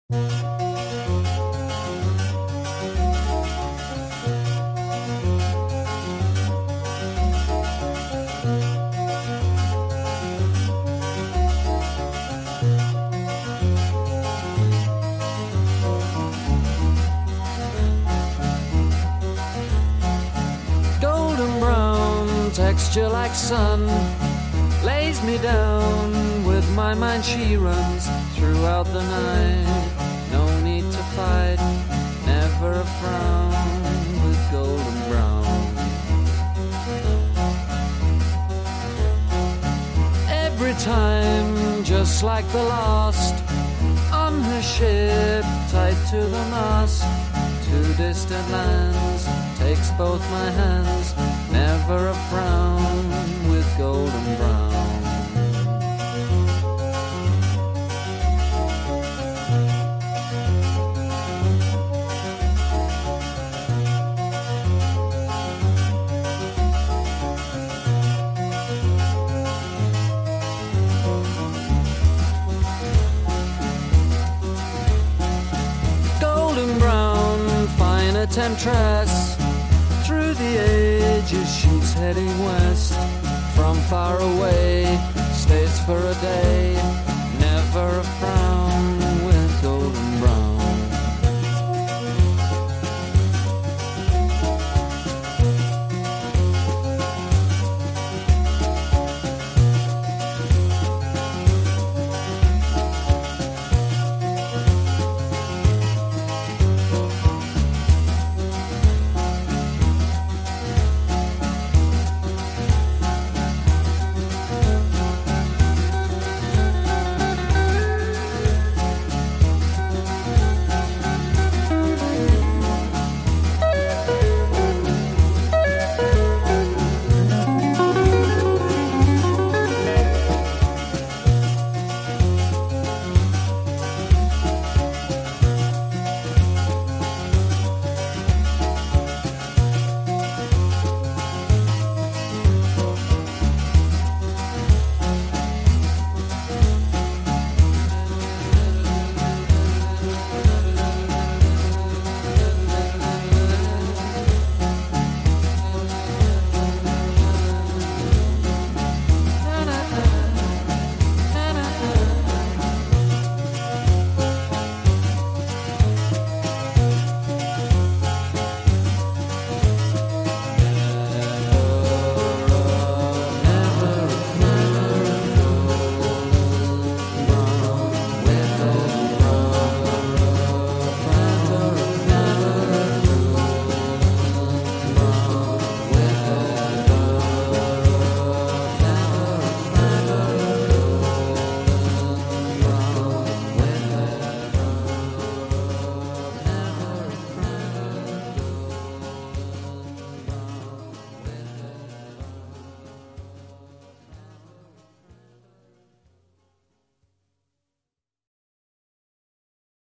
Golden brown texture like sun lays me down. With my mind she runs throughout the night. No need to fight, never a frown with golden brown. Every time, just like the last, on her ship, tied to the mast, to distant lands, takes both my hands, never a frown with golden brown. Temptress, through the ages she's heading west. From far away, stays for a day, never a frown.